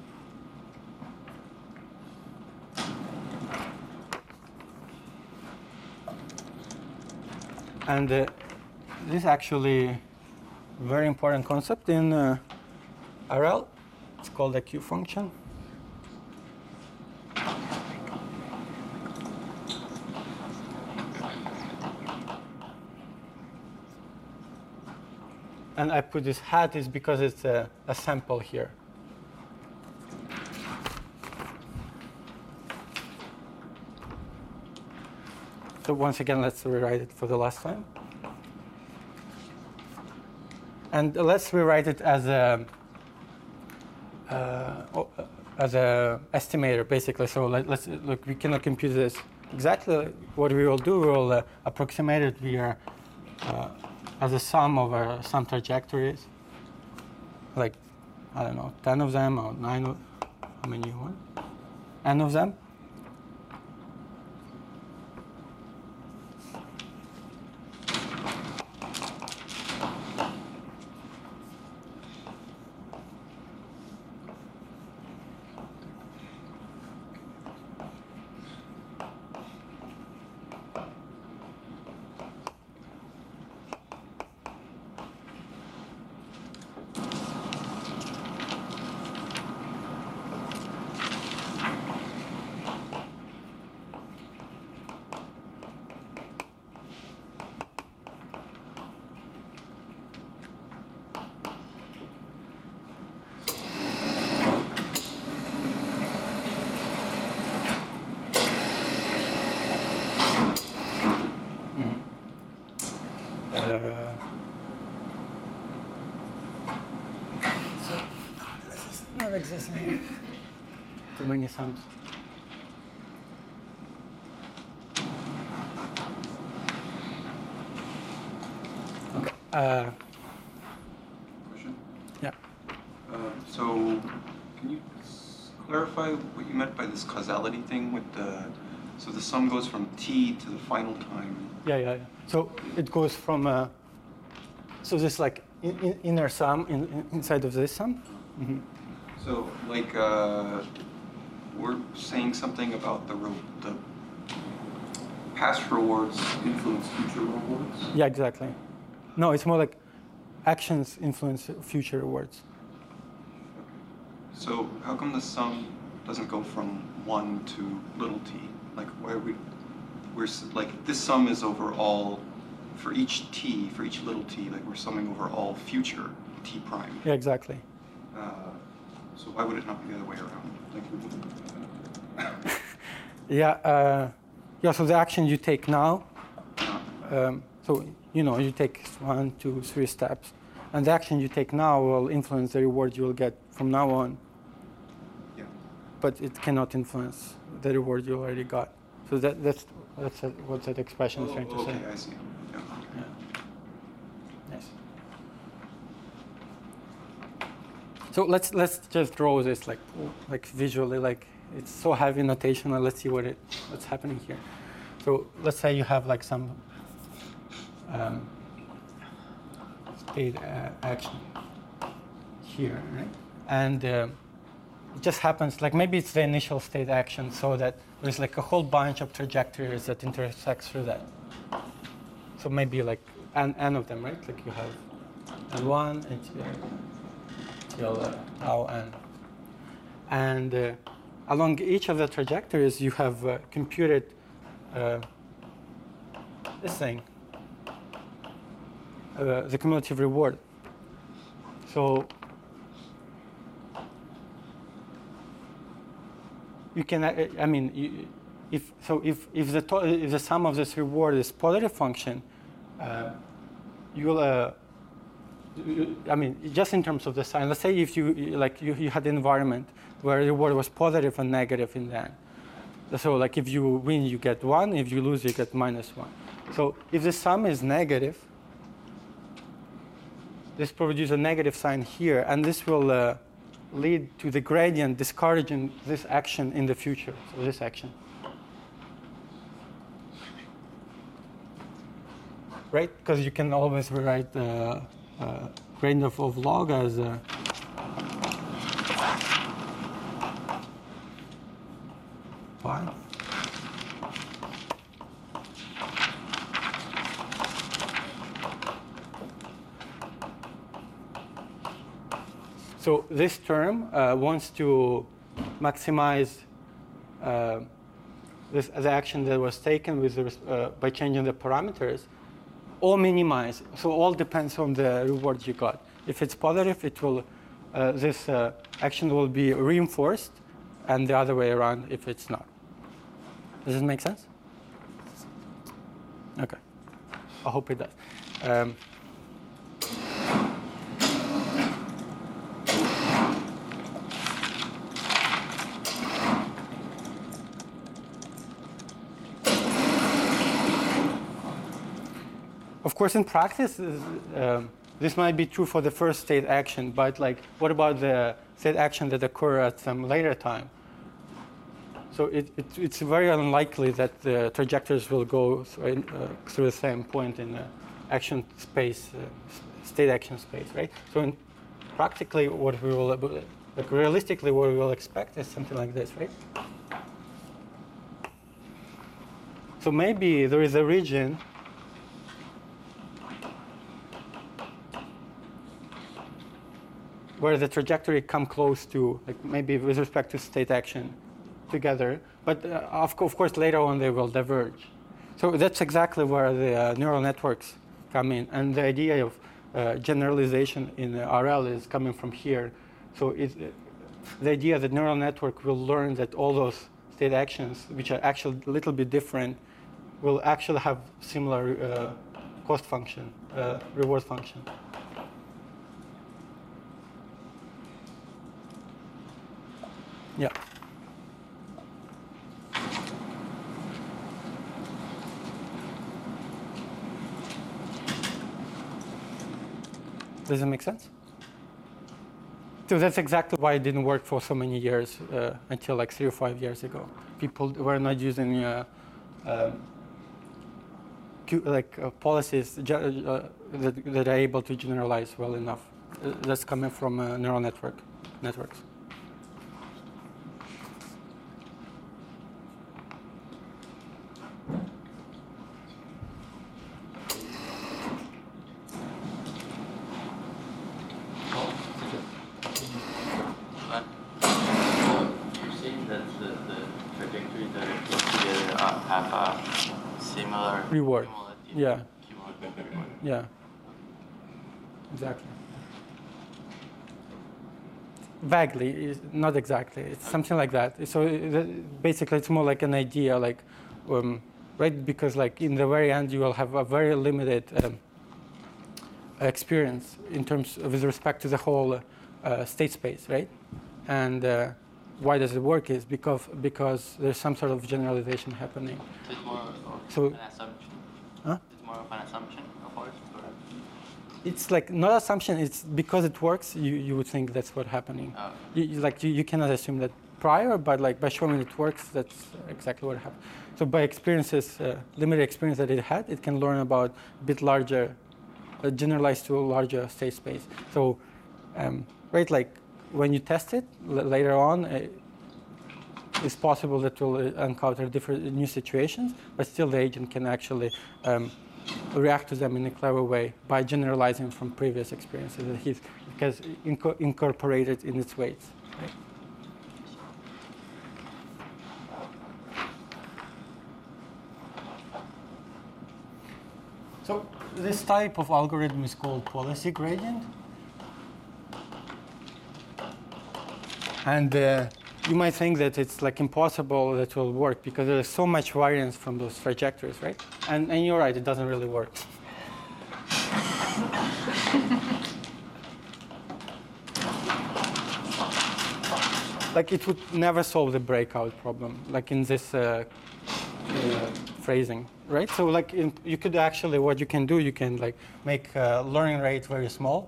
And uh, this is actually a very important concept in uh, R L. It's called a Q function. And I put this hat is because it's a, a sample here. So once again, let's rewrite it for the last time. And let's rewrite it as a uh, as a estimator, basically. So let, let's look. We cannot compute this exactly. What we will do, we will uh, approximate it via uh, as a sum of our some trajectories, like I don't know, ten of them or nine. Of, how many you want? N of them. Existing. Too many sums. Okay. Uh, Question? Yeah. Uh, so, can you s- clarify what you meant by this causality thing with the? So the sum goes from t to the final time. Yeah, yeah, yeah. So it goes from. Uh, so this like in, in, inner sum in, in, inside of this sum. Mm-hmm. So, like, uh, we're saying something about the re- the past rewards influence future rewards? Yeah, exactly. No, it's more like actions influence future rewards. So how come the sum doesn't go from one to little t? Like, why are we, we're, s- like, this sum is over all, for each t, for each little t, like, we're summing over all future t prime. Yeah, exactly. Uh, so why would it not be the other way around? Like, we wouldn't- Yeah, uh, yeah, so the action you take now, um, so, you know, you take one, two, three steps, and the action you take now will influence the reward you will get from now on. Yeah. But it cannot influence the reward you already got. So that, that's, that's a, what that expression is Oh, trying to okay, say. I see. Yeah. Yeah. Yes. So let's let's just draw this like like visually, like it's so heavy notational. Let's see what it what's happening here. So let's say you have like some um, state uh, action here, right? And uh, it just happens like maybe it's the initial state action, so that there's like a whole bunch of trajectories that intersect through that. So maybe like n, n of them, right? Like you have n one and till uh, tau n. And uh, along each of the trajectories, you have uh, computed uh, this thing, uh, the cumulative reward. So you can, uh, I mean, you, if so, if if the to, if the sum of this reward is positive function, uh, you'll. Uh, I mean, just in terms of the sign. Let's say if you like you, you had an environment where the reward was positive and negative in the end. So like if you win, you get one. If you lose, you get minus one. So if the sum is negative, this produces a negative sign here, and this will uh, lead to the gradient discouraging this action in the future. So this action. Right? Because you can always rewrite the uh, gradient of, of log as uh, pi. So this term uh, wants to maximize uh, this, the action that was taken with the, uh, by changing the parameters, or minimize. So all depends on the reward you got. If it's positive, it will uh, this uh, action will be reinforced, and the other way around if it's not. Does it make sense? Okay. I hope it does. Um, Of course, in practice, um, this might be true for the first state action, but like, what about the state action that occur at some later time? So it, it, it's very unlikely that the trajectories will go through, uh, through the same point in the action space, uh, state action space, right? So in practically, what we will, like realistically, what we will expect is something like this, right? So maybe there is a region where the trajectory come close to, like maybe with respect to state action together, but uh, of, of course later on they will diverge. So that's exactly where the uh, neural networks come in, and the idea of uh, generalization in the R L is coming from here. So it, the idea that neural network will learn that all those state actions, which are actually a little bit different, will actually have similar uh, cost function, uh, reward function. Yeah. Does it make sense? So that's exactly why it didn't work for so many years uh, until like three or five years ago. People were not using uh, um, like uh, policies uh, that, that are able to generalize well enough. Uh, that's coming from a neural network. networks. But uh, you're saying that the, the trajectories that are close together uh, have a similar Reward. cumulative- Yeah. cumulative reward. Yeah. Exactly. Vaguely, is- not exactly. It's something like that. So uh, basically, it's more like an idea, like, um, right? Because like in the very end, you will have a very limited um, experience in terms of, with respect to the whole uh, state space, right? And uh, why does it work is because because there's some sort of generalization happening. So it's more of So- an assumption. Huh? It's more of an assumption of ours. Or? It's like not assumption. It's because it works. You, you would think that's what's happening. Oh. You, you- like you, you cannot assume that prior, but like by showing it works, that's exactly what happened. So by experiences, uh, limited experience that it had, it can learn about a bit larger, uh, generalized to a larger state space. So, um, right, like when you test it l- later on, uh, it's possible that you'll uh, encounter different new situations, but still the agent can actually um, react to them in a clever way by generalizing from previous experiences that he's because inco- incorporated in its weights. Right? So this type of algorithm is called policy gradient, and uh, you might think that it's like impossible that it will work because there's so much variance from those trajectories, right? And, and you're right, it doesn't really work. Like it would never solve the breakout problem, like in this uh, uh, phrasing, right? So like in, you could actually, what you can do, you can like make uh, learning rate very small.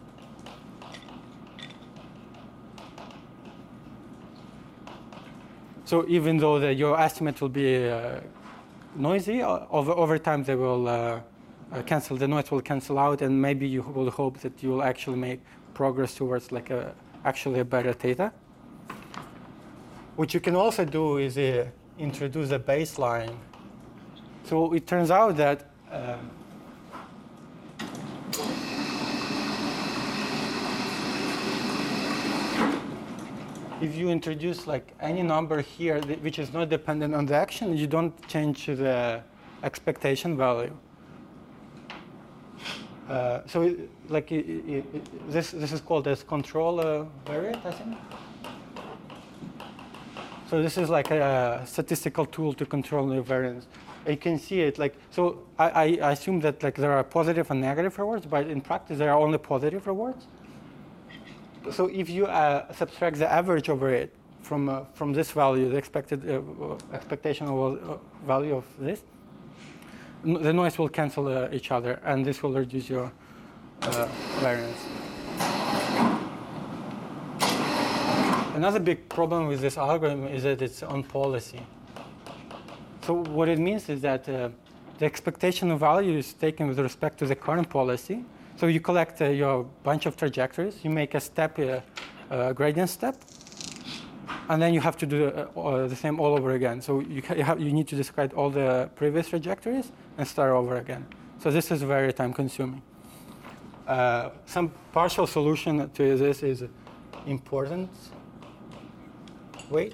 So even though the, your estimate will be uh, noisy, uh, over, over time they will uh, uh, cancel, the noise will cancel out, and maybe you will hope that you will actually make progress towards like a, actually a better theta. What you can also do is uh, introduce a baseline. So it turns out that um, if you introduce like any number here th- which is not dependent on the action, you don't change the expectation value. Uh, so it, like it, it, it, this this is called as control uh, variate, I think. So this is like a statistical tool to control the variance. You can see it like so. I, I assume that like there are positive and negative rewards, but in practice there are only positive rewards. So if you uh, subtract the average over it from uh, from this value, the expected uh, expectation uh, value of this, n- the noise will cancel uh, each other, and this will reduce your uh, variance. Another big problem with this algorithm is that it's on policy. So what it means is that uh, the expectation value is taken with respect to the current policy. So you collect uh, your bunch of trajectories, you make a step, uh, uh, gradient step, and then you have to do uh, uh, the same all over again. So you, ca- you, have, you need to discard all the previous trajectories and start over again. So this is very time consuming. Uh, some partial solution to this is importance weight.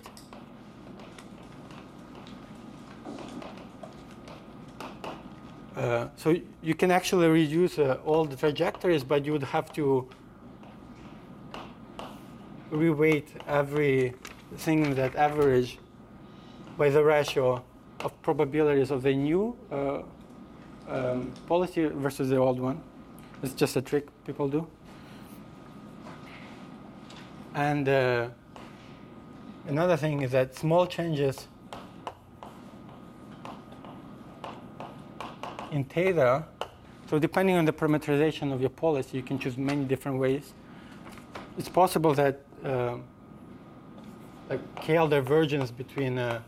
Uh, so you can actually reduce uh, all the trajectories, but you would have to reweight every thing that average by the ratio of probabilities of the new uh, um, policy versus the old one. It's just a trick people do. And uh, another thing is that small changes in theta, so depending on the parameterization of your policy, you can choose many different ways. It's possible that uh, like K L divergence between uh,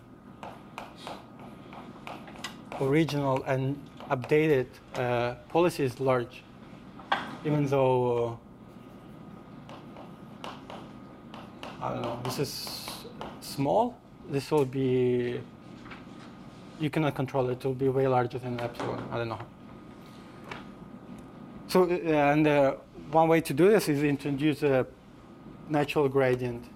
original and updated uh, policy is large, even though uh, I don't know, this is small. This will be, you cannot control it. It will be way larger than epsilon. I don't know. So, uh, and uh, one way to do this is introduce a natural gradient.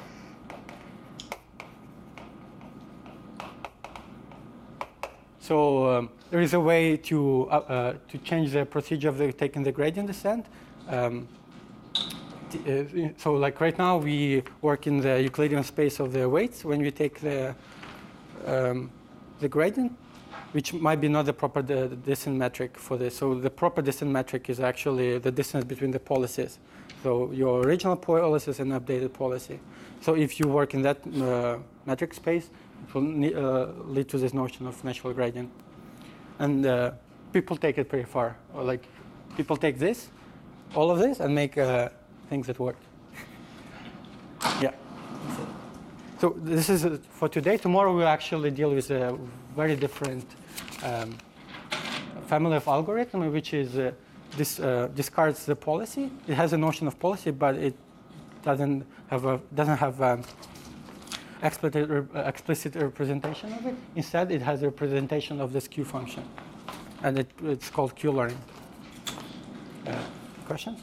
So um, there is a way to uh, uh, to change the procedure of the, taking the gradient descent. Um, uh, so like right now we work in the Euclidean space of the weights when we take the um, the gradient, which might be not the proper the, the distance metric for this. So the proper distance metric is actually the distance between the policies. So your original policies and updated policy. So if you work in that uh, metric space, it will uh, lead to this notion of natural gradient. And uh, people take it pretty far. Or like people take this, all of this, and make uh, things that work. Yeah. So this is uh, for today. Tomorrow we'll actually deal with a very different um, family of algorithm, which is uh, this uh, discards the policy. It has a notion of policy, but it doesn't have a doesn't have um, explicit uh, explicit representation of it. Instead, it has a representation of this Q function, and it, it's called Q-learning. Uh, questions?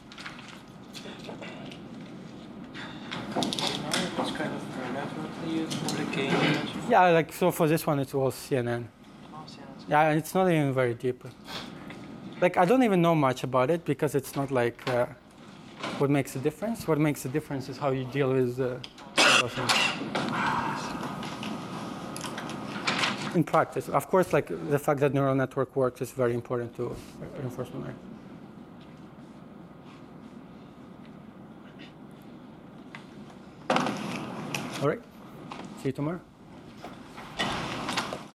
What's kind of network they use for the gain dimension? Yeah, like so for this one, it was C N N. Oh, C N N. Yeah, it's not even very deep. Like I don't even know much about it because it's not like uh, what makes a difference. What makes a difference is how you deal with the uh, things. In practice, of course, like the fact that neural network works is very important to reinforcement learning. All right, see you tomorrow.